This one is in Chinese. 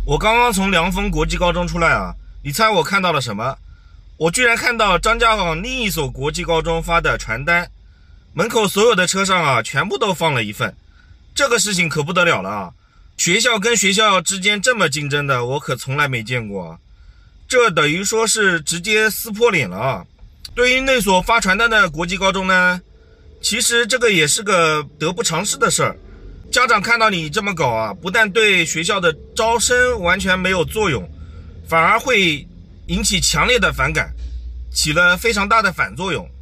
我刚刚从凉风国际高中出来啊，你猜我看到了什么？我居然看到张家港另一所国际高中发的传单，门口所有的车上啊，全部都放了一份。这个事情可不得了了啊！学校跟学校之间这么竞争的，我可从来没见过。这等于说是直接撕破脸了啊！对于那所发传单的国际高中呢，其实这个也是个得不偿失的事儿。家长看到你这么搞啊，不但对学校的招生完全没有作用，反而会引起强烈的反感，起了非常大的反作用。